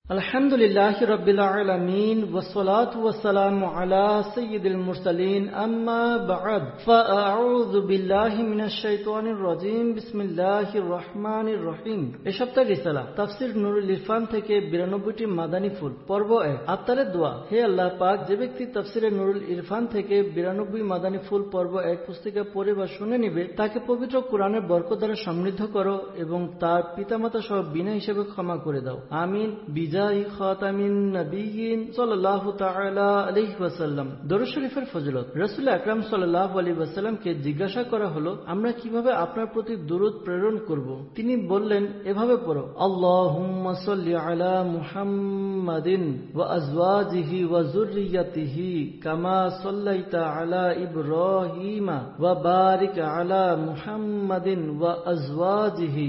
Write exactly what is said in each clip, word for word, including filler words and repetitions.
আলহামদুলিল্লাহি রাব্বিল আলামিন ওয়াসসালাতু ওয়াসসালামু আলা সাইয়্যিদিল মুরসালিন আম্মা বা'দ ফাআউযু বিল্লাহি মিনাশ শাইতানির রাজীম বিসমিল্লাহির রহমানির রহিম। এই সপ্তাহের রিসালা তাফসীর নুরুল ইরফান থেকে বিরানব্বইটি মাদানী ফুল পর্ব এক। আত্মারের দোয়া। হে আল্লাহ পাক, যে ব্যক্তি তাফসীরে নুরুল ইরফান থেকে বিরানব্বই মাদানী ফুল পর্ব এক পুস্তিকা পড়ে বা শুনে নিবে, তাকে পবিত্র কোরআনের বরকত দ্বারা সমৃদ্ধ করো এবং তার পিতামাতা সহ বিনা হিসেবে ক্ষমা করে দাও, আমিন। বিজাই খাতামিন নবিয়্যিন সাল্লাল্লাহু তাআলা আলাইহি ওয়াসাল্লাম। দরুদ শরীফের ফজিলত। রাসূল আকরাম সাল্লাল্লাহু আলাইহি ওয়াসাল্লামকে জিজ্ঞাসা করা হলো, আমরা কিভাবে আপনার প্রতি দুরূদ প্রেরণ করব? তিনি বললেন, এভাবে পড়ো, আল্লাহুম্মা সাল্লি আলা মুহাম্মাদিন ওয়া আজওয়াজিহি ওয়া যুররিয়াতিহি কামা সাল্লাইতা আলা ইব্রাহিমা ওয়া বারিক আলা মুহাম্মাদিন ওয়া আজওয়াজিহি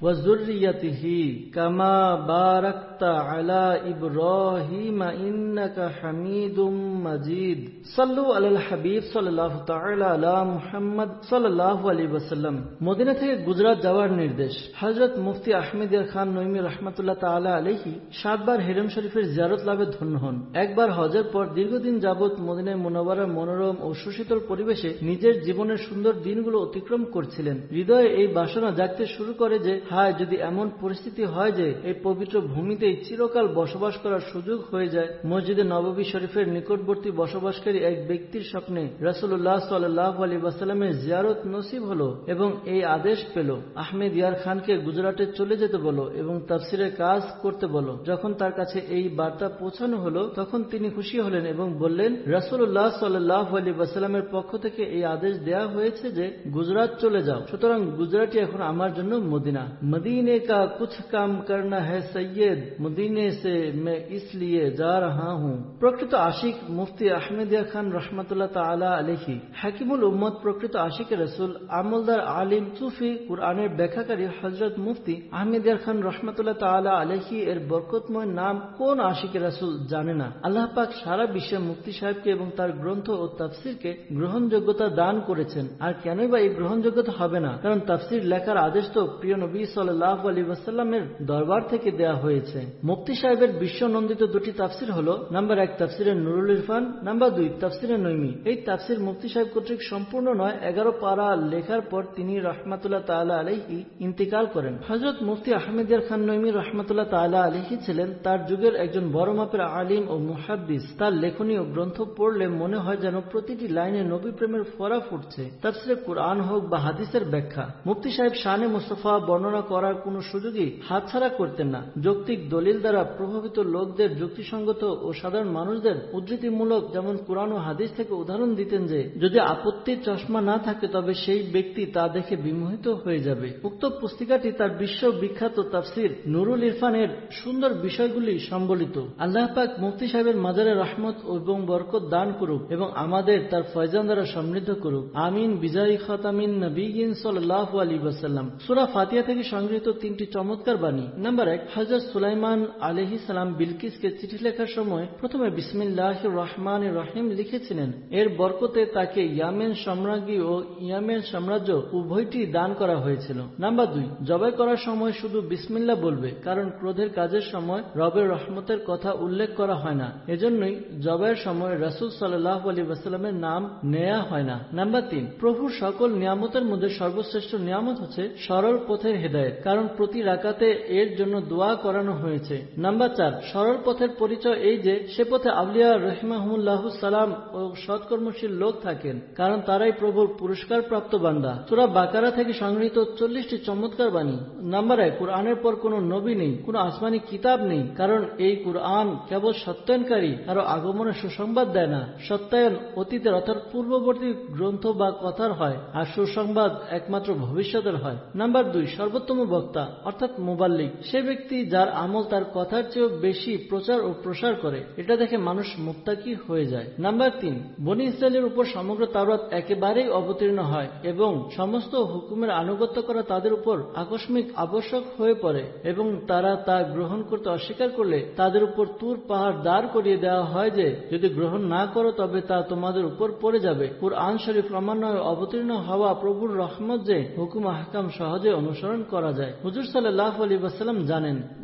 وذريته كما باركت على إبراهيم إنك حميد مجيد صلوا على الحبيب صلى الله تعالى على محمد صلى الله عليه وسلم। মদিনা থেকে গুজরাট যাওয়ার নির্দেশ। হযরত মুফতি আহমেদ ইয়ার খান নঈমী রাহমাতুল্লাহ তাআলা আলাইহি সাতবার হেরেম শরীফের জিয়ারত লাভে ধন্য হন। একবার হজের পর দীর্ঘদিন যাবৎ মদিনায় মুনাওয়ারার মনোরম ও সুশীতল পরিবেশে নিজের জীবনের সুন্দর দিনগুলো অতিক্রম করছিলেন। হৃদয়ে এই বাসনা জাগতে শুরু করে যে, হায়, যদি এমন পরিস্থিতি হয় যে এই পবিত্র ভূমিতেই চিরকাল বসবাস করার সুযোগ হয়ে যায়। মসজিদে নববী শরীফের নিকটবর্তী বসবাসকারী এক ব্যক্তির স্বপ্নে রাসূলুল্লাহ সাল্লাল্লাহু আলাইহি ওয়াসাল্লামের জিয়ারত নসিব হলো এবং এই আদেশ পেল, আহমেদ ইয়ার খানকে গুজরাটে চলে যেতে বলো এবং তাফসীরের কাজ করতে বলো। যখন তার কাছে এই বার্তা পৌঁছানো হলো, তখন তিনি খুশি হলেন এবং বললেন, রাসূলুল্লাহ সাল্লাল্লাহু আলাইহি ওয়াসাল্লামের পক্ষ থেকে এই আদেশ দেয়া হয়েছে যে গুজরাট চলে যাও, সুতরাং গুজরাটই এখন আমার জন্য মদিনা। मदीने का कुछ काम करना है सैयद, मदीने से मैं इसलिए जा रहा हूँ। প্রকৃত আশিক মুফতি আহমেদ ইয়ার খান রাহমাতুল্লাহ তাআলা আলাইহি, হাকিমুল উম্মত, প্রকৃত আশিক রাসূল, আমলদার আলিম, সুফি, কুরআনের ব্যাখ্যাকারী হযরত মুফতি আহমেদ ইয়ার খান রাহমাতুল্লাহ তাআলা আলাইহি এর বরকতময় নাম কোন আশিক রাসূল জানে না? আল্লাহ পাক সারা বিশ্বে মুফতি সাহেবকে এবং তার গ্রন্থ ও তাফসীরকে গ্রহণযোগ্যতা দান করেছেন। আর কেনই বা এই গ্রহণযোগ্যতা হবে না? কারণ তাফসীর লেখার আদেশ তো প্রিয় নবী সাল্লাল্লাহু আলাইহি ওয়াসাল্লামের দরবার থেকে দেয়া হয়েছে। মুফতি সাহেবের বিশ্ব নন্দিত দুটি তাফসীর হলো, নাম্বার এক তাফসীরে নুরুল ইরফান, নাম্বার দুই তাফসীরে নঈমী। এই তাফসীর মুফতি সাহেব কর্তৃক সম্পূর্ণ নয়, এগারো পারা লেখার পর তিনি রাহমাতুল্লাহ তাআলা আলাইহি ইন্তিকাল করেন। হযরত মুফতি আহমেদ ইয়ার খান নঈমী রাহমাতুল্লাহ তাআলা আলাইহি ছিলেন তার যুগের একজন বড় মাপের আলিম ও মুহাদ্দিস। তার লেখনী ও গ্রন্থ পড়লে মনে হয় যেন প্রতিটি লাইনে নবী প্রেমের ফোঁটা ফুটছে। তাফসীরে কুরআন হোক বা হাদিসের ব্যাখ্যা, মুফতি সাহেব শানে মুস্তাফা বর্ণনা করার কোন সুযোগই হাতছাড়া করতেন না। যৌক্তিক দলিল দ্বারা প্রভাবিত লোকদের যুক্তিসঙ্গত ও সাধারণ মানুষদের উদ্ধৃতিমূলক যেমন কুরআন ও হাদিস থেকে উদাহরণ দিতেন যে যদি আপত্তির চশমা না থাকে তবে সেই ব্যক্তি তা দেখে বিমোহিত হয়ে যাবে। উক্ত পুস্তিকাটি তার বিশ্ব বিখ্যাত তাফসীর নুরুল ইরফানের সুন্দর বিষয়গুলি সম্বলিত। আল্লাহ পাক মুফতি সাহেবের মাজারে রহমত এবং বরকত দান করুক এবং আমাদের তার ফয়জান দ্বারা সমৃদ্ধ করুক, আমিন। বিজয়ী খাতামিন নবিয়্যিন সাল্লাল্লাহু আলাইহি ওয়াসাল্লাম। সূরা ফাতিহা থেকে সংগৃহীত তিনটি চমৎকার বাণী। নাম্বার এক, হযরত সুলাইমান আলাইহিস সালাম বিলকিসকে চিঠি লেখার সময় প্রথমে বিসমিল্লাহির রহমানির রহিম লিখেছিলেন। এর বরকতে তাকে ইয়ামেন সম্রাজ্ঞী ও ইয়ামেন সাম্রাজ্য উভয়টি দান করা হয়েছিল। নাম্বার দুই, জবাই করার সময় শুধু বিসমিল্লাহ বলবে, কারণ ক্রোধের কাজের সময় রবের রহমতের কথা উল্লেখ করা হয় না, এজন্যই জবাইয়ের সময় রাসূল সাল্লাল্লাহু আলাইহি ওয়াসাল্লামের নাম নেয়া হয় না। নাম্বার তিন, প্রভুর সকল নিয়ামতের মধ্যে সর্বশ্রেষ্ঠ নিয়ামত হচ্ছে সরল পথের হেদায়েত, কারণ প্রতি রাকাতে এর জন্য দোয়া করানো হয়েছে। নাম্বার চার, সরল পথের পরিচয় এই যে সে পথে আউলিয়া রাহিমাহুমুল্লাহু সালাম ও সৎকর্মশীল লোক থাকেন, কারণ তারাই প্রভুর পুরস্কার প্রাপ্ত বান্দা। সূরা বাকারা থেকে সংগৃহীত চল্লিশটি চমৎকার বাণী। নাম্বার এক, কুরআনের পর কোন নবী নেই, কোন আসমানি কিতাব নেই, কারণ এই কুরআন কেবল সত্যায়নকারী, কারো আগমনের সুসংবাদ দেয় না। সত্যায়ন অতীতের অর্থাৎ পূর্ববর্তী গ্রন্থ বা কথার হয়, আর সুসংবাদ একমাত্র ভবিষ্যতের হয়। নাম্বার দুই, সর্বোত্তম বক্তা অর্থাৎ মুবাল্লিগ সে ব্যক্তি যার আমল তার কথার চেয়েও বেশি প্রচার ও প্রসার করে, এটা দেখে মানুষ মুত্তাকি হয়ে যায়। নাম্বার তিন, বনী ইসরাইলের উপর সমগ্র তাওরাত একেবারেই অবতীর্ণ হয় এবং সমস্ত হুকুমের আনুগত্য করা তাদের উপর আকস্মিক আবশ্যক হয়ে পড়ে এবং তারা তা গ্রহণ করতে অস্বীকার করলে তাদের উপর তুর পাহাড় দাঁড় করিয়ে দেওয়া হয় যে যদি গ্রহণ না করো তবে তা তোমাদের উপর পড়ে যাবে। কুরআন শরীফ ক্রমান্বয়ে অবতীর্ণ হওয়া প্রভুর রহমত যে হুকুম আহকাম সহজে অনুসরণ করা যায়। হুজুর সাল্লাল্লাহু আলাইহি ওয়াসাল্লাম জানেন। নাম্বার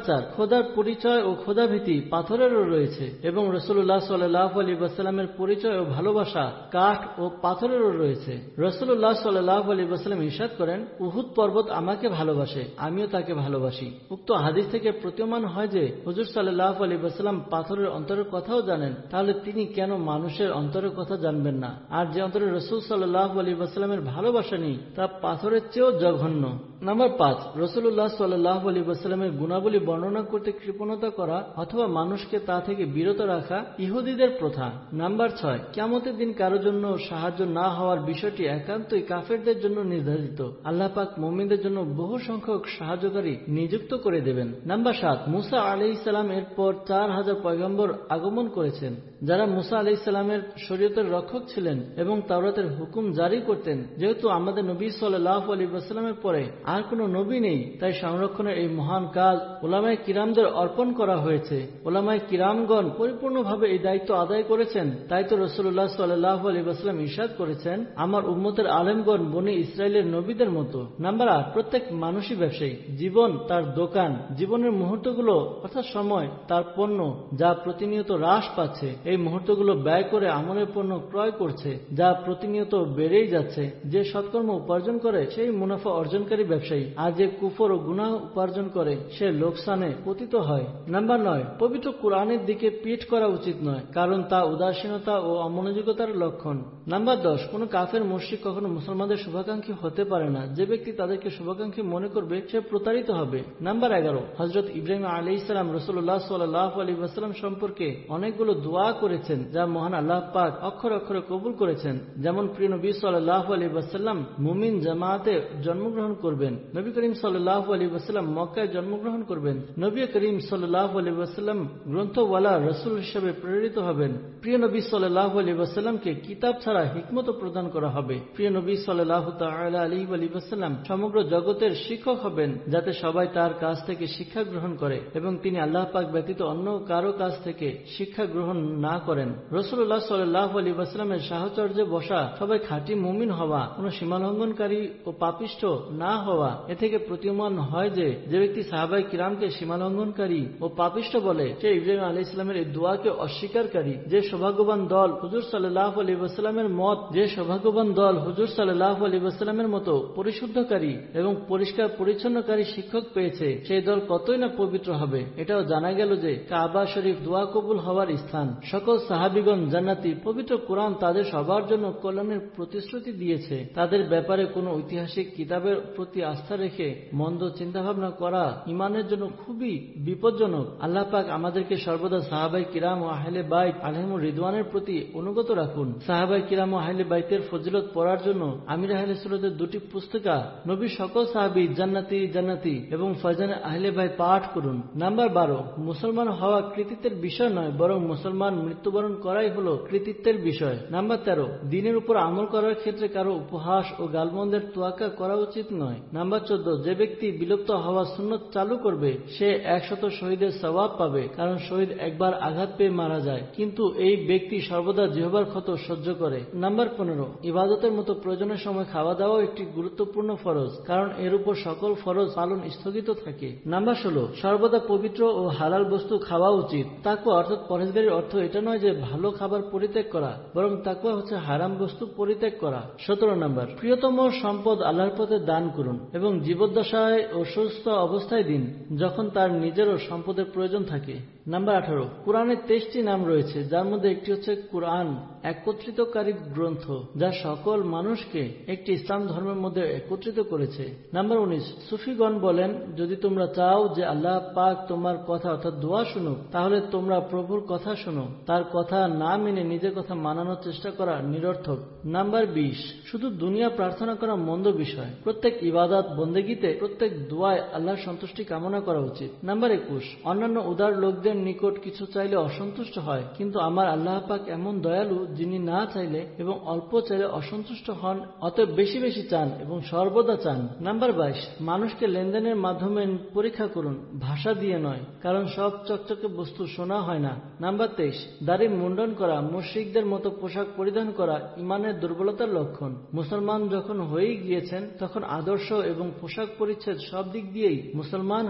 চার, খোদার পরিচয় ও খোদাভীতি পাথরেরও রয়েছে এবং রাসূলুল্লাহ সাল্লাল্লাহু আলাইহি ওয়াসাল্লামের পরিচয় ও ভালোবাসা কাঠ ও পাথরেরও রয়েছে। রাসূলুল্লাহ সাল্লাল্লাহু আলাইহি ওয়াসাল্লাম ইরশাদ করেন, উহুদ পর্বত আমাকে ভালোবাসে, আমিও তাকে ভালোবাসি। উক্ত হাদিস থেকে প্রতীয়মান হয় যে হুজুর সাল্লাল্লাহু আলাইহি ওয়াসাল্লাম পাথরের অন্তরের কথাও জানেন, তাহলে তিনি কেন মানুষের অন্তরের কথা জানবেন না? আর যে অন্তরে রাসূল সাল্লাল্লাহু আলাইহি ওয়াসাল্লামের ভালোবাসা নেই তা পাথরের চেয়েও জঘন্য। নাম্বার পাঁচ, রাসূলুল্লাহ সাল্লাল্লাহু আলাইহি ওয়াসাল্লামের গুণাবলী বর্ণনা করতে কৃপণতা করা অথবা মানুষকে তা থেকে বিরত রাখা ইহুদিদের প্রথা। নাম্বার ছয়, কিয়ামতের দিন কারো জন্য সাহায্য না হওয়ার বিষয়টি একান্তই কাফেরদের জন্য নির্ধারিত। আল্লাহ পাক মুমিনদের জন্য বহু সংখ্যক সাহায্যকারী নিযুক্ত করে দেবেন। নাম্বার সাত, মুসা আলাইহিস সালাম এর পর চার হাজার পয়গম্বর আগমন করেছেন, যারা মুসা আলাইহিস সালামের শরীয়তের রক্ষক ছিলেন এবং তাওরাতের হুকুম জারি করতেন। যেহেতু আমাদের নবী সাল্লাল্লাহু আলাইহি ওয়াসাল্লামের পরে আর কোনো নবী নেই, তাই সংরক্ষণের এই মহান কাজ উলামায়ে কিরামদের অর্পণ করা হয়েছে। উলামায়ে কিরামগণ পরিপূর্ণভাবে এই দায়িত্ব আদায় করেছেন। তাই তো রাসূলুল্লাহ সাল্লাল্লাহু আলাইহি ওয়াসাল্লাম ইরশাদ করেছেন, আমার উম্মতের আলেমগণ বনি ইসরায়েলের নবীদের মতো। নাম্বার আট, প্রত্যেক মানুষই ব্যবসায়ী। জীবন তার দোকান। জীবনের মুহূর্তগুলো অর্থাৎ সময় তার পণ্য, যা প্রতিনিয়ত হ্রাস পাচ্ছে। এই মুহূর্তগুলো ব্যয় করে আমলের পণ্য ক্রয় করছে, যা প্রতিনিয়ত বেড়েই যাচ্ছে। যে সৎকর্ম উপার্জন করে সেই মুনাফা অর্জনকারী ব্যবসায়ী, আর যে কুফর ও গুনাহ উপার্জন করে সে লোকসানে পতিত হয়। নাম্বার নয়, পবিত্র কোরআনের দিকে পিঠ করা উচিত নয়, কারণ তা উদাসীনতা ও অমনোযোগতার লক্ষণ। নাম্বার দশ, কোন কাফের মুশরিক কখনো মুসলমানদের শুভাকাঙ্ক্ষী হতে পারে না। যে ব্যক্তি তাদেরকে শুভাকাঙ্ক্ষী মনে করবে সে প্রতারিত হবে। নাম্বার এগারো, হযরত ইব্রাহিম আলাইহিস সালাম রাসূলুল্লাহ সাল্লাল্লাহু আলাইহি ওয়াসাল্লাম সম্পর্কে অনেকগুলো দোয়া করেছেন, যা মহান আল্লাহ পাক অক্ষরে অক্ষরে কবুল করেছেন। যেমন প্রিয় নবী সাল্লাল্লাহু আলাইহি ওয়াসাল্লাম মুমিন জামাতে জন্মগ্রহণ করবেন, নবী করিম সাল্লাল্লাহু আলাইহি ওয়াসাল্লাম মক্কায় জন্মগ্রহণ করবেন, নবী করিম সাল্লাল্লাহু আলাইহি ওয়াসাল্লাম গ্রন্থওয়ালা রাসূল হিসেবে প্রেরিত হবেন, প্রিয় নবী সাল্লাল্লাহু আলাইহি ওয়াসাল্লামকে কিতাব ছাড়া হিকমত প্রদান করা হবে, প্রিয় নবী সাল্লাল্লাহু তাআলা আলাইহি ওয়াসাল্লাম সমগ্র জগতের শিক্ষক হবেন, যাতে সবাই তার কাছ থেকে শিক্ষা গ্রহণ করে এবং তিনি আল্লাহ পাক ব্যতীত অন্য কারো কাছ থেকে শিক্ষা গ্রহণ না করেন। রাসূলুল্লাহ সাল্লাল্লাহু আলাইহি ওয়াসাল্লামের সাহচর্যে বসা, সবাই খাঁটি মুমিন হওয়া, কোনো সীমালঙ্ঘনকারী ও পাপিষ্ঠ না হওয়া। এ থেকে প্রতীয়মান হয় যে যে ব্যক্তি সাহাবায়ে কিরামকে সীমালঙ্ঘনকারী ও পাপিষ্ঠ বলে সে ইব্রাহিম আলাইহিস সালামের এই দোয়াকে অস্বীকারী। যে সৌভাগ্যবান দল হুজুর সাল্লাল্লাহু আলাইহি ওয়াসাল্লামের মত যে সৌভাগ্যবান দল হুজুর সাল্লাল্লাহু আলাইহি ওয়াসাল্লামের মতো পরিশুদ্ধকারী এবং পরিষ্কার পরিচ্ছন্নকারী শিক্ষক পেয়েছে, সেই দল কতই না পবিত্র হবে। এটাও জানা গেল যে কাবা শরীফ দোয়া কবুল হওয়ার স্থান। সকল সাহাবীগণ জান্নাতি। পবিত্র কোরআন তাদের সবার জন্য কল্যাণের প্রতিশ্রুতি দিয়েছে। তাদের ব্যাপারে কোনো ঐতিহাসিক কিতাবের প্রতি আস্থা রেখে মন্দ চিন্তাভাবনা করা ইমানের জন্য খুবই বিপজ্জনক। আল্লাহ পাক আমাদেরকে সর্বদা সাহাবায়ে কিরাম ও আহলে বাইত আলাইহিমুর রিদওয়ানের প্রতি অনুগত রাখুন। সাহাবায়ে কিরাম ও আহলে বাইতের ফজিলত পড়ার জন্য আমির আহলে সুন্নাতের দুটি পুস্তিকা নবীর সকল সাহাবী জান্নাতি জান্নাতি এবং ফয়জানে আহলে বাইত পাঠ করুন। নাম্বার বারো, মুসলমান হওয়া কৃতিত্বের বিষয় নয়, বরং মুসলমান মৃত্যুবরণ করাই হলো কৃতিত্বের বিষয়। নাম্বার তেরো, দিনের উপর আমল করার ক্ষেত্রে কারো উপহাস ও গালমন্দের তোয়াক্কা করা উচিত নয়। নাম্বার চোদ্দ, যে ব্যক্তি বিলুপ্ত হওয়া সুন্নত চালু করবে সে একশত শহীদের সওয়াব পাবে, কারণ শহীদ একবার আঘাত পেয়ে মারা যায়, কিন্তু এই ব্যক্তি সর্বদা জিহ্বার ক্ষত সহ্য করে। নাম্বার পনেরো, ইবাদতের মতো প্রয়োজনের সময় খাওয়া দাওয়া একটি গুরুত্বপূর্ণ ফরজ, কারণ এর উপর সকল ফরজ পালন স্থগিত থাকে। নাম্বার ষোলো, সর্বদা পবিত্র ও হালাল বস্তু খাওয়া উচিত। তাকওয়া অর্থাৎ পরহেজগারির অর্থ এটা নয় যে ভালো খাবার পরিত্যাগ করা, বরং তাকওয়া হচ্ছে হারাম বস্তু পরিত্যাগ করা। সতেরো নাম্বার, প্রিয়তম সম্পদ আল্লাহর পথে দান করুন এবং জীবদ্দশায় ও সুস্থ অবস্থায় দিন, যখন তার নিজেরও সম্পদের প্রয়োজন থাকে। নাম্বার আঠারো, কোরআনের তেইশটি নাম রয়েছে, যার মধ্যে একটি হচ্ছে কোরআন, একত্রিতকারী গ্রন্থ, যা সকল মানুষকে একটি ইসলাম ধর্মের মধ্যে একত্রিত করেছে। নাম্বার উনিশ, সুফিগণ বলেন, যদি তোমরা চাও যে আল্লাহ পাক তোমার কথা অর্থাৎ দোয়া শুনুক, তাহলে তোমরা প্রভুর কথা শুনো। তার কথা না মেনে নিজের কথা মানানোর চেষ্টা করা নিরর্থক। নাম্বার বিশ, শুধু দুনিয়া প্রার্থনা করা মন্দ বিষয়। প্রত্যেক ইবাদত বন্দেগীতে প্রত্যেক দোয়ায় আল্লাহর সন্তুষ্টি কামনা করা উচিত। নাম্বার একুশ, অন্যান্য উদার লোকদের নিকট কিছু চাইলে অসন্তুষ্ট হয়, কিন্তু আমার আল্লাহ পাক এমন দয়ালু যিনি না চাইলে এবং অল্প চাইলে অসন্তুষ্ট হন, অতএব বেশি বেশি চান এবং সর্বদা চান। নাম্বার বাইশ, মানুষকে লেনদেনের মাধ্যমে পরীক্ষা করুন, ভাষা দিয়ে নয়, কারণ সব চকচকে বস্তু শোনা হয় না। নাম্বার তেইশ, দাড়ি মুন্ডন করা, মুশরিকদের মতো পোশাক পরিধান করা ইমানের দুর্বলতার লক্ষণ। মুসলমান যখন হয়ে গিয়েছেন তখন আদর্শ এবং পোশাক পরিচ্ছদ সব দিক দিয়েই মুসলমান হন।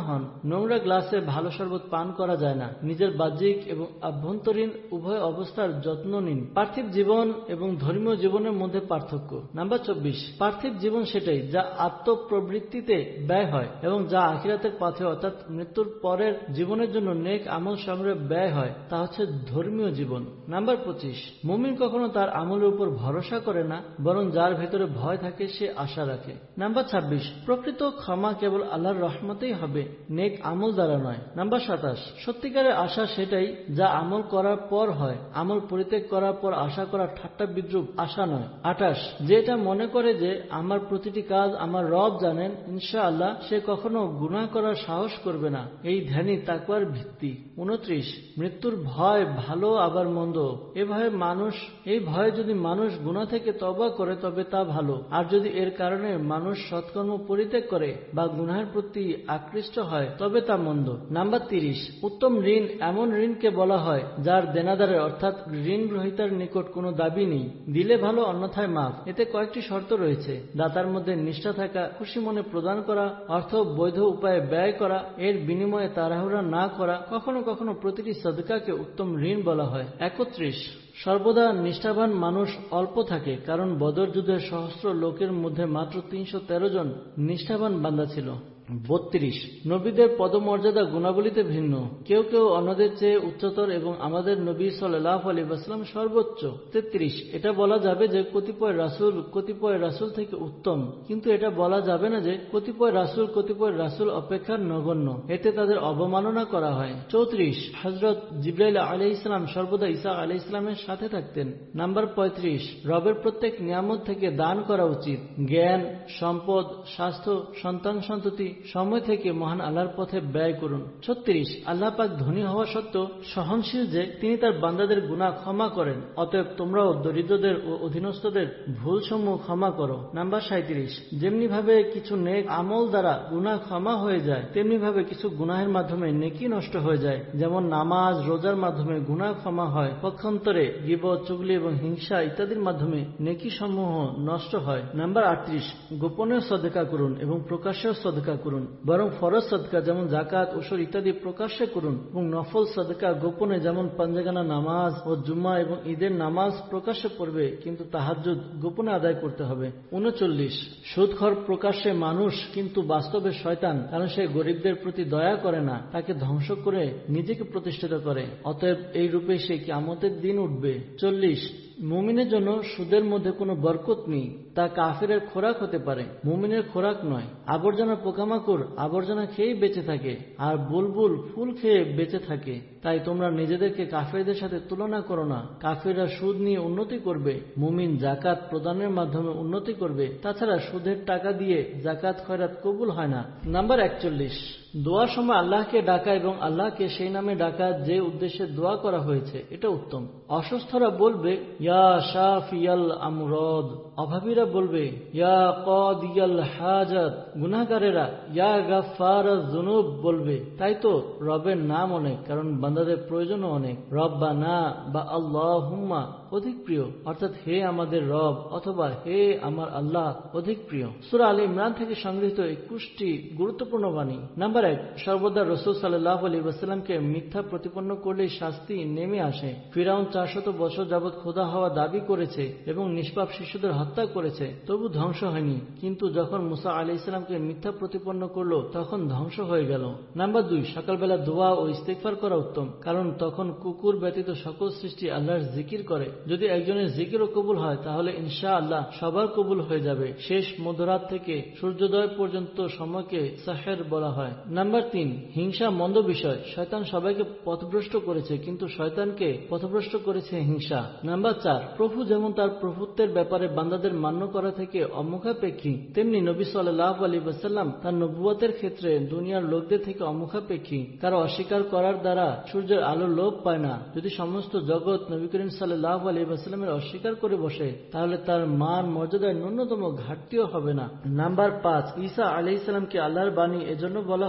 নোংরা গ্লাসে ভালো শরবত পান করা যায় না। নিজের বাহ্যিক এবং আভ্যন্তরীণ উভয় অবস্থার যত্ন নিন। পার্থিব জীবন এবং ধর্মীয় জীবনের মধ্যে পার্থক্য। নাম্বার চব্বিশ, পার্থিব জীবন সেটাই যা আত্মপ্রবৃত্তিতে ব্যয় হয় এবং যা আখিরাতের পথে অর্থাৎ মৃত্যুর পরের জীবনের জন্য নেক আমল সংগ্রহে ব্যয় হয়, তা হচ্ছে ধর্মীয় জীবন। নাম্বার পঁচিশ, মুমিন কখনো তার আমলের উপর ভরসা করে না, বরং যার ভেতরে ভয় থাকে সে আশা রাখে। নাম্বার ছাব্বিশ, প্রকৃত ক্ষমা কেবল আল্লাহর রহমতেই হবে, নেক আমল দ্বারা নয়। নাম্বার সাতাশ, সত্যিকারের আশা সেটাই যা আমল করার পর হয়, আমল পরিত্যাগ করার পর আশা করা ঠাট্টা বিদ্রুপ আশা নয়। আঠাশ, যেটা মনে করে যে আমার প্রতিটি কাজ আমার রব জানেন, ইনশাআল্লাহ সে কখনো গুনাহ করার সাহস করবে না, এই ধ্যানই তাকওয়ার ভিত্তি। উনত্রিশ, মৃত্যুর ভয় ভালো আবার মন্দ। এ ভয়ে মানুষ এই ভয়ে যদি মানুষ গুনাহ থেকে তওবা করে তবে তা ভালো, আর যদি এর কারণে মানুষ সৎকর্ম পরিত্যাগ করে বা গুনাহের প্রতি আকৃষ্ট হয় তবে তা মন্দ। নাম্বার তিরিশ, উত্তম ঋণ এমন ঋণকে বলা হয় যার দেনাদারের অর্থাৎ ঋণ গ্রহীতার নিকট কোনো দাবি নেই, দিলে ভালো অন্যথায় মাফ। এতে কয়েকটি শর্ত রয়েছে: দাতার মধ্যে নিষ্ঠা থাকা, খুশি মনে প্রদান করা, অর্থ বৈধ উপায়ে ব্যয় করা, এর বিনিময়ে তাড়াহুড়া না করা। কখনো কখনো প্রতিটি সদকাকে উত্তম ঋণ বলা হয়। একত্রিশ, সর্বদা নিষ্ঠাবান মানুষ অল্প থাকে, কারণ বদর যুদ্ধের সহস্র লোকের মধ্যে মাত্র তিনশো তেরো জন নিষ্ঠাবান বান্দা ছিল। বত্রিশ, নবীদের পদমর্যাদা গুণাবলীতে ভিন্ন, কেউ কেউ অন্যদের চেয়ে উচ্চতর এবং আমাদের নবী সাল্লাল্লাহু আলাইহি ওয়াসাল্লাম সর্বোচ্চ। তেত্রিশ, এটা বলা যাবে যে কতিপয় রাসূল কতিপয় রাসূল থেকে উত্তম, কিন্তু এটা বলা যাবে না যে কতিপয় রাসূল কতিপয় রাসূল অপেক্ষা নগণ্য, এতে তাদের অবমাননা করা হয়। চৌত্রিশ, হযরত জিবরাইল আলাইহিস সালাম সর্বদা ঈসা আলাইহিস সালামের সাথে থাকতেন। নাম্বার পঁয়ত্রিশ, রবের প্রত্যেক নিয়ামত থেকে দান করা উচিত। জ্ঞান, সম্পদ, স্বাস্থ্য, সন্তান সন্ততি, সময় থেকে মহান আল্লাহর পথে ব্যয় করুন। ছত্রিশ, আল্লাহ পাক ধনী হওয়া সত্ত্বেও সহনশীল যে তিনি তার বান্দাদের গুনাহ ক্ষমা করেন, অতএব তোমরাও দরিদ্রদের ও অধীনস্থদের ভুলসমূহ ক্ষমা করো। নাম্বার সাঁইত্রিশ, যেমনি ভাবে কিছু নেক আমল দ্বারা গুনাহ ক্ষমা হয়ে যায়, তেমনি ভাবে কিছু গুনাহের মাধ্যমে নেকি নষ্ট হয়ে যায়। যেমন নামাজ রোজার মাধ্যমে গুনাহ ক্ষমা হয়, পক্ষান্তরে গীবত, চুগলি এবং হিংসা ইত্যাদির মাধ্যমে নেকি সমূহ নষ্ট হয়। নাম্বার আটত্রিশ, গোপনে সদকা করুন এবং প্রকাশ্যেও সদকা করুন, বরং ফরজ সদকা যেমন যাকাত, ওশর ইত্যাদি প্রকাশ্যে করুন এবং নফল সদকা গোপনে যেমন পাঞ্জাগানা নামাজ ও জুম্মা এবং ঈদের নামাজ প্রকাশ্যে পড়বে, কিন্তু তাহাজ্জুদ গোপনে আদায় করতে হবে। উনচল্লিশ, সুদখোর প্রকাশ্যে মানুষ কিন্তু বাস্তবে শয়তান, কারণ সে গরিবদের প্রতি দয়া করে না, তাকে ধ্বংস করে নিজেকে প্রতিষ্ঠিত করে, অতএব এই রূপে সে কিয়ামতের দিন উঠবে। চল্লিশ, মুমিনের জন্য সুদের মধ্যে কোনো বরকত নেই, তা কাফিরের খোরাক হতে পারে, মুমিনের খোরাক নয়। আবর্জনা পোকামাকড় আবর্জনা খেয়েই বেঁচে থাকে, আর বুলবুল ফুল খেয়ে বেঁচে থাকে, তাই তোমরা নিজেদেরকে কাফিরদের সাথে তুলনা করো না। কাফিররা সুদ নিয়ে উন্নতি করবে, মুমিন জাকাত প্রদানের মাধ্যমে উন্নতি করবে, তাছাড়া সুদের টাকা দিয়ে জাকাত খয়রাত কবুল হয় না। নাম্বার একচল্লিশ, দোয়ার সময় আল্লাহকে ডাকা এবং আল্লাহকে সেই নামে ডাকা যে উদ্দেশ্যে দোয়া করা হয়েছে এটা উত্তম। অসুস্থরা বলবে ইয়া শাফিয়াল আমরাদ, অভাবীরা বলবে ইয়া কাদিয়াল হাজাত, গুনাহগারেরা ইয়া গাফফারাজ যুনুব বলবে। তাই তো রবের নাম অনেক, কারণ বান্দাদের প্রয়োজনও অনেক। রব্বানা বা আল্লাহুম্মা অধিক প্রিয়, অর্থাৎ হে আমাদের রব অথবা হে আমার আল্লাহ অধিক প্রিয়। সূরা আলে ইমরান থেকে সংগৃহীত একুশটি গুরুত্বপূর্ণ বাণী। নাম্বার এক, সর্বদা রাসূল সাল্লাল্লাহু আলাইহি ওয়াসাল্লামকে মিথ্যা প্রতিপন্ন করলেই শাস্তি নেমে আসে। ফিরআউন চারশত বছর যাবৎ খোদা হওয়া দাবি করেছে এবং নিষ্পাপ শিশুদের হত্যা করেছে, তবু ধ্বংস হয়নি, কিন্তু যখন মুসা আলাইহিস সালামকে মিথ্যা প্রতিপন্ন করলো তখন ধ্বংস হয়ে গেল। নাম্বার দুই, সকালবেলা দোয়া ও ইস্তিগফার করা উত্তম, কারণ তখন কুকুর ব্যতীত সকল সৃষ্টি আল্লাহর জিকির করে। যদি একজনের জিকিরও কবুল হয় তাহলে ইনশাআল্লাহ সবার কবুল হয়ে যাবে। শেষ মধ্যরাত থেকে সূর্যোদয় পর্যন্ত সময়কে সাহের বলা হয়। নাম্বার তিন, হিংসা মন্দ বিষয়, শয়তান সবাইকে পথভ্রষ্ট করেছে, কিন্তু শয়তানকে পথভ্রষ্ট করেছে হিংসা। নাম্বার চার, প্রভু যেমন তার প্রভুত্বের ব্যাপারে বান্দাদের মান্য করা থেকে অমুখাপেক্ষী, তেমনি নবী সাল্লাল্লাহু আলাইহি ওয়াসাল্লাম তার নবুয়তের ক্ষেত্রে দুনিয়ার লোকদের থেকে অমুখাপেক্ষী। তারা অস্বীকার করার দ্বারা সূর্যের আলো লোপ পায় না। যদি সমস্ত জগৎ নবী করিম সাল্লাল্লাহু আলাইহি ওয়াসাল্লামের অস্বীকার করে বসে তাহলে তার মান মর্যাদায় ন্যূনতম ঘাটতিও হবে না। নাম্বার পাঁচ, ঈসা আলাইহিস সালামকে আল্লাহর বাণী এজন্য বলা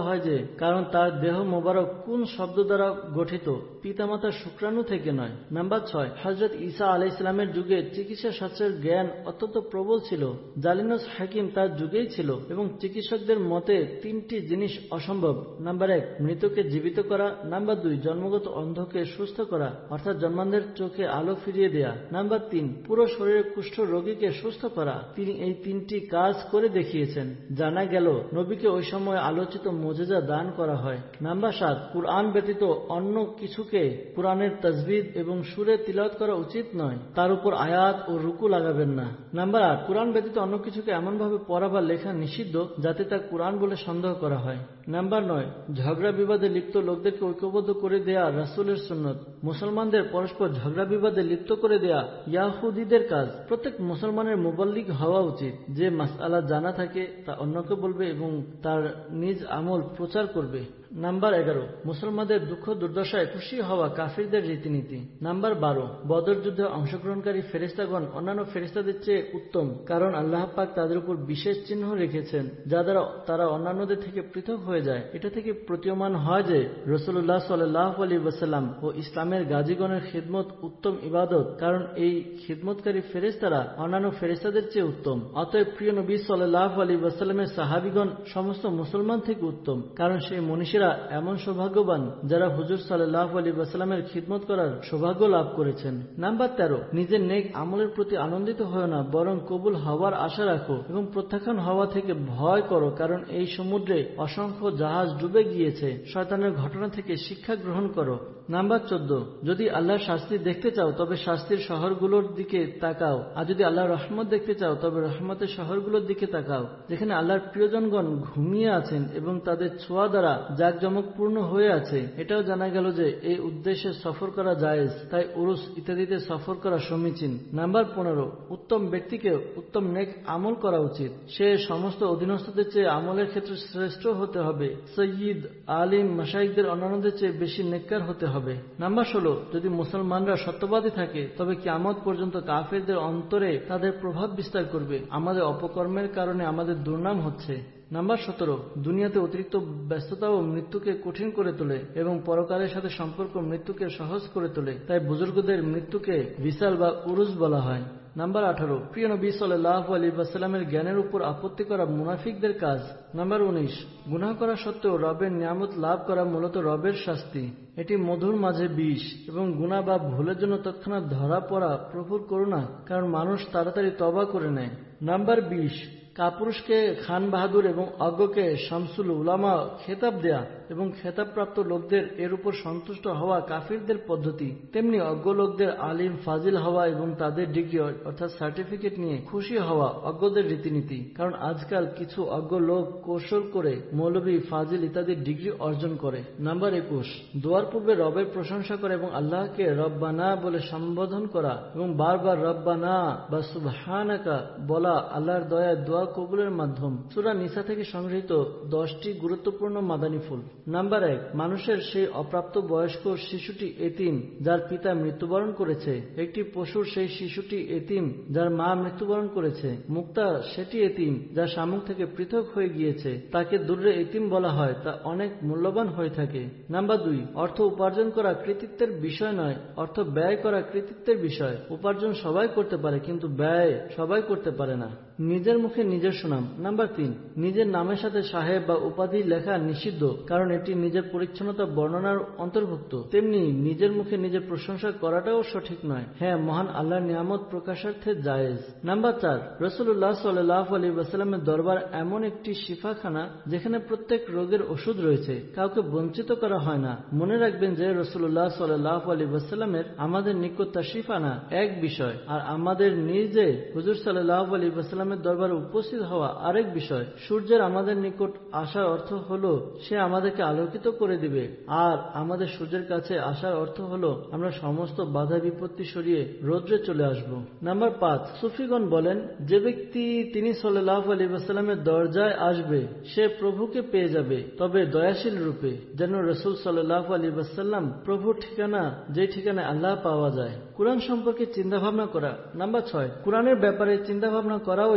হয় যে কারণ তার দেহ মোবারক কোন শব্দ দ্বারা গঠিত, পিতামাতার শুক্রাণু থেকে নয়। নাম্বার ছয়, হযরত ঈসা আলাইহিস সালামের যুগে চিকিৎসা শাস্ত্রের জ্ঞান অত্যন্ত প্রবল ছিল। জালিনুস হাকিম তার যুগেই ছিল এবং চিকিৎসকদের মতে তিনটি জিনিস অসম্ভব। নাম্বার এক, মৃতকে জীবিত করা। নাম্বার দুই, জন্মগত অন্ধকে সুস্থ করা অর্থাৎ জন্মান্ধের চোখে আলো ফিরিয়ে দেয়া। নাম্বার তিন, পুরো শরীরে কুষ্ঠ রোগীকে সুস্থ করা। তিনি এই তিনটি কাজ করে দেখিয়েছেন। জানা গেল নবীকে ওই সময় আলোচিত মুজিজা দান করা হয়। নাম্বার সাত, কুরআন ব্যতীত অন্য কিছুকে কুরআনের তাজবিদ এবং সুরে তিলাওয়াত করা উচিত নয়, তার উপর আয়াত ও রুকু লাগাবেন না। নাম্বার আট, কুরআন ব্যতীত অন্য কিছুকে এমনভাবে পড়া বা লেখা নিষিদ্ধ যাতে তা কুরআন বলে সন্দেহ করা হয়। নাম্বার নয়, ঝগড়া বিবাদে লিপ্ত লোকদেরকে ঐক্যবদ্ধ করে দেয়া রাসূলের সুন্নত। মুসলমানদের পরস্পর ঝগড়া বিবাদে লিপ্ত করে দেয়া ইয়াহুদীদের কাজ। প্রত্যেক মুসলমানের মুবাল্লিগ হওয়া উচিত, যে মাসআলা জানা থাকে তা অন্যকে বলবে এবং তার নিজ আমল প্রচার করবে। নাম্বার এগারো, মুসলমানদের দুঃখ দুর্দশায় খুশি হওয়া কাফিরদের রীতিনীতি। নাম্বার বারো, বদর যুদ্ধে অংশগ্রহণকারী ফেরেশতাগণ অন্যান্য ফেরেশতাদের চেয়ে উত্তম, কারণ আল্লাহ পাক তাদের উপর বিশেষ চিহ্ন রেখেছেন যা দ্বারা তারা অন্যান্যদের থেকে পৃথক হয়ে যায়। এটা থেকে প্রতীয়মান হয় যে রাসূলুল্লাহ সাল্লাল্লাহু আলাইহি ওয়াসাল্লাম ও ইসলামের গাজীগণের খিদমত উত্তম ইবাদত, কারণ এই খিদমতকারী ফেরেশতারা অন্যান্য ফেরেশতাদের চেয়ে উত্তম। অতএব প্রিয় নবী সাল্লাল্লাহু আলাইহি ওয়াসাল্লামের সাহাবীগণ সমস্ত মুসলমান থেকে উত্তম, কারণ সেই মনীষী এমন সৌভাগ্যবান যারা হুজুর সাল্লাল্লাহু আলাইহি ওয়াসাল্লামের খিদমত করার সৌভাগ্য লাভ করেছেন। নাম্বার তেরো, নিজের নেক আমলের প্রতি আনন্দিত হয় না, বরং কবুল হওয়ার আশা রাখো এবং প্রত্যাখ্যান হওয়া থেকে ভয় করো, কারণ এই সমুদ্রে অসংখ্য জাহাজ ডুবে গিয়েছে। শয়তানের ঘটনা থেকে শিক্ষা গ্রহণ করো। নাম্বার চোদ্দ, যদি আল্লাহর শাস্তি দেখতে চাও তবে শাস্তির শহরগুলোর দিকে তাকাও, আর যদি আল্লাহর রহমত দেখতে চাও তবে রহমতের শহরগুলোর দিকে তাকাও, যেখানে আল্লাহর প্রিয়জনগণ ঘুমিয়ে আছেন এবং তাদের ছোঁয়া দ্বারা জাঁকজমকপূর্ণ হয়ে আছে। এটাও জানা গেল যে এই উদ্দেশ্যে সফর করা জায়েজ, তাই উরুস ইত্যাদিতে সফর করা সমীচীন। নাম্বার পনেরো, উত্তম ব্যক্তিকে উত্তম নেক আমল করা উচিত। সে সমস্ত অধীনস্থদের চেয়ে আমলের ক্ষেত্রে শ্রেষ্ঠ হতে হবে। সৈয়দ, আলিম, মাশাইখদের অন্যান্যদের চেয়ে বেশি নেককার হতে হবে। নাম্বার ষোলো, যদি মুসলমানরা সত্যবাদী থাকে তবে কিয়ামত পর্যন্ত কাফেরদের অন্তরে তাদের প্রভাব বিস্তার করবে। আমাদের অপকর্মের কারণে আমাদের দুর্নাম হচ্ছে। নাম্বার সতেরো, দুনিয়াতে অতিরিক্ত ব্যস্ততাও মৃত্যুকে কঠিন করে তোলে এবং পরকালের সাথে সম্পর্ক মৃত্যুকে সহজ করে তোলে, তাই বুজুর্গদের মৃত্যুকে বিসাল বা উরুস বলা হয়। নাম্বার আঠারো, প্রিয় নবী সাল্লাল্লাহু আলাইহি ওয়াসাল্লামের জ্ঞানের উপর আপত্তি করা মুনাফিকদের কাজ। নাম্বার উনিশ, গুনাহ করা সত্ত্বেও রবের নিয়ামত লাভ করা মূলত রবের শাস্তি। এটি মধুর মাঝে বিষ এবং গুনাহ বা ভুলের জন্য তৎক্ষণাৎ ধরা পড়া প্রভুর করুণা, কারণ মানুষ তাড়াতাড়ি তওবা করে নেয়। নাম্বার বিশ, কাপুরুষকে খান বাহাদুর এবং অজ্ঞকে শামসুল উলামা খেতাব দেয়া এবং খেতাবপ্রাপ্ত লোকদের এর উপর সন্তুষ্ট হওয়া কাফিরদের পদ্ধতি। তেমনি অজ্ঞ লোকদের আলিম ফাজিল হওয়া এবং তাদের ডিগ্রি অর্থাৎ সার্টিফিকেট নিয়ে খুশি হওয়া অজ্ঞদের রীতিনীতি, কারণ আজকাল কিছু অজ্ঞ লোক কৌশল করে মৌলবী, ফাজিল ইত্যাদি ডিগ্রি অর্জন করে। নাম্বার একুশ, দোয়ার পূর্বে রবের প্রশংসা করা এবং আল্লাহকে রব্বানা বলে সম্বোধন করা এবং বারবার রব্বানা বা সুবহানাকা বলা আল্লাহর দয়ায় দোয়া কবুলের মাধ্যম। সূরা নিসা থেকে সংগৃহীত দশটি গুরুত্বপূর্ণ মাদানী ফুল। নাম্বার এক, মানুষের সেই অপ্রাপ্ত বয়স্ক শিশুটি এতিম যার পিতা মৃত্যুবরণ করেছে। একটি পশুর সেই শিশুটি এতিম যার মা মৃত্যুবরণ করেছে। মুক্তা সেটি এতিম যা শামুক থেকে পৃথক হয়ে গিয়েছে। তাকে দূরে এতিম বলা হয়, তা অনেক মূল্যবান হয়ে থাকে। নাম্বার দুই, অর্থ উপার্জন করা কৃতিত্বের বিষয় নয়, অর্থ ব্যয় করা কৃতিত্বের বিষয়। উপার্জন সবাই করতে পারে কিন্তু ব্যয় সবাই করতে পারে না। নিজের মুখে নিজের সুনাম। নাম্বার তিন, নিজের নামের সাথে সাহেব বা উপাধি লেখা নিষিদ্ধ, কারণ এটি নিজের পরিচ্ছন্নতা বর্ণনার অন্তর্ভুক্ত। তেমনি নিজের মুখে নিজের প্রশংসা করাটাও সঠিক নয়। হ্যাঁ, মহান আল্লাহর নিয়ামত প্রকাশার্থে জায়েজ। নাম্বার চার, রাসূলুল্লাহ সাল্লাল্লাহু আলাইহি ওয়াসাল্লামের দরবার এমন একটি শিফাখানা যেখানে প্রত্যেক রোগের ওষুধ রয়েছে, কাউকে বঞ্চিত করা হয় না। মনে রাখবেন যে রাসূলুল্লাহ সাল্লাল্লাহু আলাইহি ওয়াসাল্লামের আমাদের নিকট তাশরিফ আনা এক বিষয়, আর আমাদের নিজে হুজুর সাল্লাল্লাহু আলাইহি ওয়াসাল্লামের দরবারে উপস্থিত হওয়া আরেক বিষয়। সূর্যের আমাদের নিকট আসার অর্থ হলো সে আমাদেরকে আলোকিত করে দিবে, আর আমাদের সূর্যের কাছে আসার অর্থ হলো আমরা সমস্ত বাধা বিপত্তি সরিয়ে রৌদ্রে চলে আসব। নাম্বার পাঁচ, সুফিগণ বলেন যে ব্যক্তি তিনি সাল্লাল্লাহু আলাইহি ওয়াসাল্লামের দরজায় আসবে সে প্রভুকে পেয়ে যাবে, তবে দয়াশীল রূপে, যেন রাসূল সাল্লাল্লাহু আলাইহি ওয়াসাল্লাম প্রভুর ঠিকানা, যে ঠিকানায় আল্লাহ পাওয়া যায়। কুরআন সম্পর্কে চিন্তা ভাবনা করা। নাম্বার ছয়, কুরআনের ব্যাপারে চিন্তা ভাবনা করাও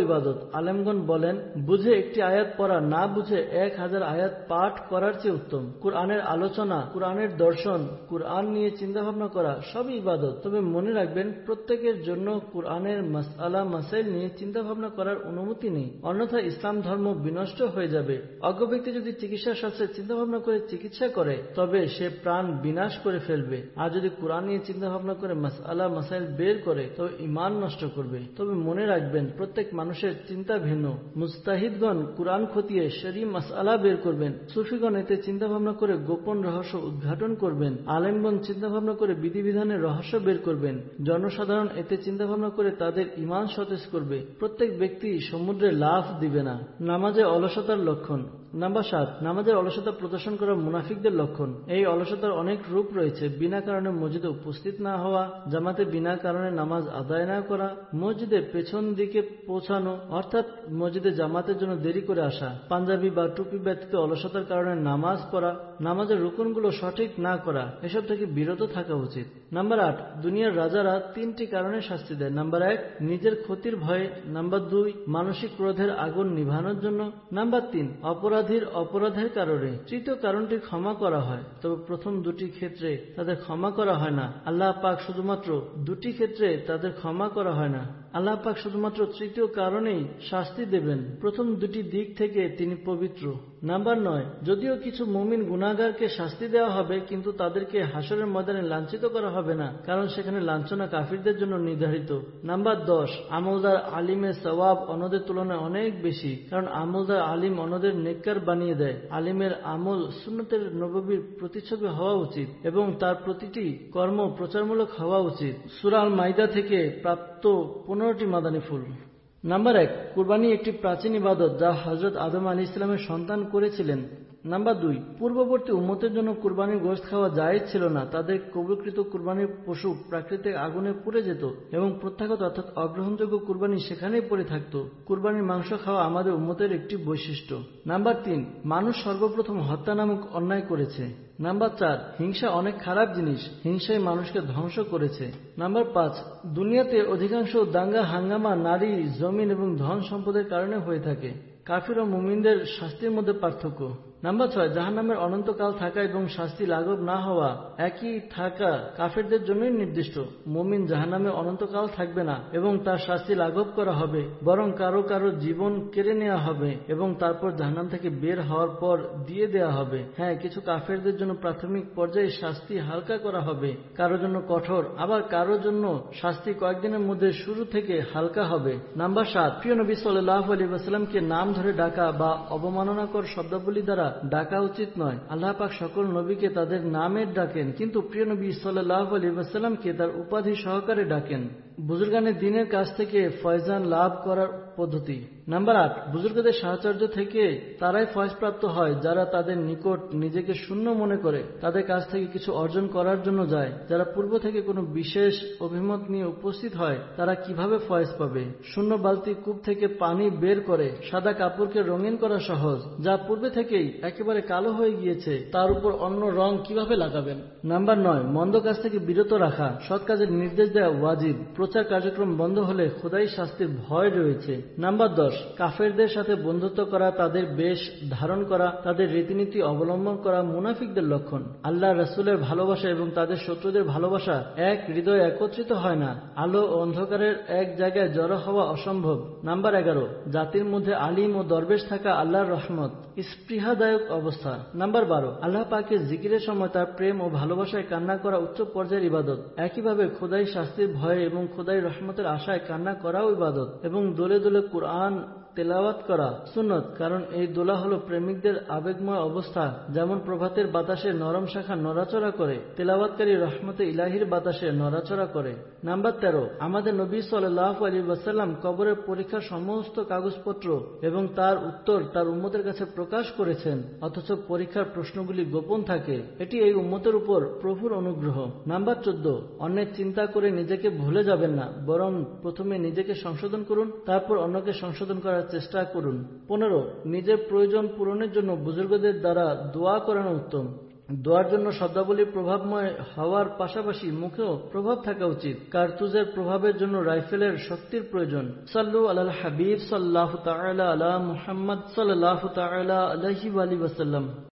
ইবাদত। আলেমগণ বলেন, বুঝে একটি আয়াত পড়া না বুঝে এক হাজার আয়াত পাঠ করার চেয়ে উত্তম। কুরআনের আলোচনা, কুরআনের দর্শন, কুরআন নিয়ে চিন্তা ভাবনা করা সবই ইবাদত। তবে মনে রাখবেন, প্রত্যেকের জন্য কুরআনের মাসআলা মাসাইল নিয়ে চিন্তা ভাবনা করার অনুমতি নেই, অন্যথায় ইসলাম ধর্ম বিনষ্ট হয়ে যাবে। অজ্ঞ ব্যক্তি যদি চিকিৎসা শাস্ত্রে চিন্তা ভাবনা করে চিকিৎসা করে তবে সে প্রাণ বিনাশ করে ফেলবে, আর যদি কুরআন নিয়ে চিন্তা ভাবনা করে মাসআলা মাসাইল বের করে তবে ঈমান নষ্ট করবে। তবে মনে রাখবেন, প্রত্যেক মানুষের চিন্তা ভিন্ন। মুজতাহিদগণ কুরআন খতিয়ে শরঈ মাসআলা বের করবেন, সুফিগণ এতে চিন্তা ভাবনা করে গোপন রহস্য উদ্ঘাটন করবেন, আলেমগণ চিন্তা ভাবনা করে বিধিবিধানের রহস্য বের করবেন, জনসাধারণ এতে চিন্তা ভাবনা করে তাদের ঈমান সতেজ করবে। প্রত্যেক ব্যক্তি সমুদ্রে লাফ দিবে না। নামাজে অলসতার লক্ষণ। নাম্বার সাত, নামাজের অলসতা প্রদর্শন করা মুনাফিকদের লক্ষণ। এই অলসতার অনেক রূপ রয়েছে। বিনা কারণে মসজিদে উপস্থিত না হওয়া, জামাতে বিনা কারণে নামাজ আদায় না করা, মসজিদে পেছন দিকে পৌঁছানো অর্থাৎ মসজিদে জামাতের জন্য দেরি করে আসা, পাঞ্জাবি বা টুপি ব্যতীত অলসতার কারণে নামাজ পড়া, নামাজের রুকনগুলো সঠিক না করা, এসব থেকে বিরত থাকা উচিত। নাম্বার আট, দুনিয়ার রাজারা তিনটি কারণে শাস্তি দেয়। নাম্বার এক, নিজের ক্ষতির ভয়ে। নাম্বার দুই, মানসিক ক্রোধের আগুন নিভানোর জন্য। নাম্বার তিন, অপরাধীর অপরাধের কারণে। তৃতীয় কারণটি ক্ষমা করা হয়, তবে প্রথম দুটি ক্ষেত্রে তাদের ক্ষমা করা হয় না। আল্লাহ পাক শুধুমাত্র দুটি ক্ষেত্রে তাদের ক্ষমা করা হয় না। আল্লাহ পাক শুধুমাত্র তৃতীয় কারণেই শাস্তি দেবেন, প্রথম দুটি দিক থেকে তিনি পবিত্র। নাম্বার নয়, যদিও কিছু মুমিন গুনাহগারকে শাস্তি দেওয়া হবে, কিন্তু তাদেরকে হাসরের ময়দানে লাঞ্ছিত করা হবে না, কারণ সেখানে লাঞ্ছনা কাফিরদের জন্য নির্ধারিত। নাম্বার দশ, আমলদার আলিমের সওয়াব অন্যদের তুলনায় অনেক বেশি, কারণ আমলদার আলিম অন্যদের নেককার বানিয়ে দেয়। আলিমের আমল সুন্নতের নববীর প্রতিচ্ছবি হওয়া উচিত এবং তার প্রতিটি কর্ম প্রচারমূলক হওয়া উচিত। সূরা আল মাইদা থেকে প্রাপ্ত পনেরোটি মাদানী ফুল। নাম্বার এক, কুরবানি একটি প্রাচীন ইবাদত যা হযরত আদম আলাইহিস সালামের সন্তান করেছিলেন। নাম্বার দুই, পূর্ববর্তী উম্মতের জন্য কুরবানির গোশত খাওয়া জায়েজ ছিল না। তাদের কবুলকৃত কুরবানির পশু প্রাকৃতিক আগুনে পুড়ে যেত এবং প্রত্যাগত অর্থাৎ অগ্রহণযোগ্য কুরবানি সেখানেই পড়ে থাকত। কুরবানির মাংস খাওয়া আমাদের উম্মতের একটি বৈশিষ্ট্য। নাম্বার তিন, মানুষ সর্বপ্রথম হত্যা নামক অন্যায় করেছে। নাম্বার চার, হিংসা অনেক খারাপ জিনিস, হিংসাই মানুষকে ধ্বংস করেছে। নাম্বার পাঁচ, দুনিয়াতে অধিকাংশ দাঙ্গা হাঙ্গামা নারী, জমিন এবং ধন সম্পদের কারণে হয়ে থাকে। কাফির ও মুমিনদের শাস্তির মধ্যে পার্থক্য। নাম্বার ছয়, জাহান্নামের অনন্তকাল থাকা এবং শাস্তি লাঘব না হওয়া একই থাকা কাফেরদের জন্যই নির্দিষ্ট। মুমিন জাহান্নামে অনন্তকাল থাকবে না এবং তার শাস্তি লাঘব করা হবে, বরং কারো কারো জীবন কেড়ে নেওয়া হবে এবং তারপর জাহান্নাম থেকে বের হওয়ার পর দিয়ে দেওয়া হবে। হ্যাঁ, কিছু কাফেরদের জন্য প্রাথমিক পর্যায়ে শাস্তি হালকা করা হবে, কারোর জন্য কঠোর, আবার কারোর জন্য শাস্তি কয়েকদিনের মধ্যে শুরু থেকে হালকা হবে। নাম্বার সাত, প্রিয় নবী সাল্লাল্লাহু আলাইহি ওয়াসাল্লামকে নাম ধরে ডাকা বা অবমাননাকর শব্দাবলী দ্বারা ডাকা উচিত নয়। আল্লাহ পাক সকল নবীকে তাদের নামের ডাকেন, কিন্তু প্রিয় নবী সাল্লাল্লাহু আলাইহি ওয়াসাল্লামকে তার উপাধি সহকারে ডাকেন। বুজুর্গানের দ্বীনের কাছ থেকে ফয়জান লাভ করার পদ্ধতি। নাম্বার আট, বুজুর্গদের সাহচর্য থেকে তারাই ফয়জপ্রাপ্ত হয় যারা তাদের নিকট নিজেকে শূন্য মনে করে তাদের কাছ থেকে কিছু অর্জন করার জন্য যায়। যারা পূর্ব থেকে কোনো বিশেষ অভিমত নিয়ে উপস্থিত হয় তারা কিভাবে ফয়েজ পাবে? শূন্য বালতি কূপ থেকে পানি বের করে সাদা কাপড়কে রঙিন করা সহজ, যা পূর্বে থেকেই একেবারে কালো হয়ে গিয়েছে তার উপর অন্য রং কিভাবে লাগাবেন? নাম্বার নয়, মন্দ কাজ থেকে বিরত রাখা, সৎ কাজের নির্দেশ দেওয়া ওয়াজিব। প্রচার কার্যক্রম বন্ধ হলে খোদাই শাস্তির ভয় রয়েছে। নাম্বার দশ, কাফেরদের সাথে বন্ধুত্ব করা, তাদের বেশ ধারণ করা, তাদের রীতিনীতি অবলম্বন করা মুনাফিকদের লক্ষণ। আল্লাহ রাসূলের ভালোবাসা এবং তাদের শত্রুদের ভালোবাসা এক হৃদয়ে একত্রিত হয় না। আলো ও অন্ধকারের এক জায়গায় জড়ো হওয়া অসম্ভব। নাম্বার এগারো, জাতির মধ্যে আলিম ও দরবেশ থাকা আল্লাহর রহমত, স্পৃহাদায়ক অবস্থা। নাম্বার বারো, আল্লাহ পাকের জিকিরের সময় তার প্রেম ও ভালোবাসায় কান্না করা উচ্চ পর্যায়ের ইবাদত। একইভাবে খোদাই শাস্তির ভয়ে এবং খোদাই রহমতের আশায় কান্না করাও ইবাদত এবং দোলে দোলে কুরআন তেলাওয়াত করা সুন্নত, কারণ এই দোলা হলো প্রেমিকদের আবেগময় অবস্থা। যেমন প্রভাতের বাতাসে নরম শাখা নড়াচড়া করে, তেলাওয়াতকারী রহমতে ইলাহির বাতাসে নড়াচড়া করে। নাম্বার তেরো, আমাদের নবী সাল্লাল্লাহু আলাইহি ওয়াসাল্লাম কবরের পরীক্ষার সমস্ত কাগজপত্র এবং তার উত্তর তার উম্মতের কাছে প্রকাশ করেছেন, অথচ পরীক্ষার প্রশ্নগুলি গোপন থাকে। এটি এই উম্মতের উপর প্রভুর অনুগ্রহ। নাম্বার চোদ্দ, অন্যের চিন্তা করে নিজেকে ভুলে যাবেন না, বরং প্রথমে নিজেকে সংশোধন করুন, তারপর অন্যকে সংশোধন করার চেষ্টা করুন। পনেরো, নিজের প্রয়োজন পূরণের জন্য বুজুর্গদের দ্বারা দোয়া করানো উত্তম। দোয়ার জন্য শব্দাবলী প্রভাবময় হওয়ার পাশাপাশি মুখেও প্রভাব থাকা উচিত। কার্তুজের প্রভাবের জন্য রাইফেলের শক্তির প্রয়োজন। সাল্লু আলাল হাবিব সাল্লাল্লাহু তাআলা আলা মুহাম্মদ সাল্লাল্লাহু তাআলা আলাইহি ওয়া আলিহি ওয়াসাল্লাম।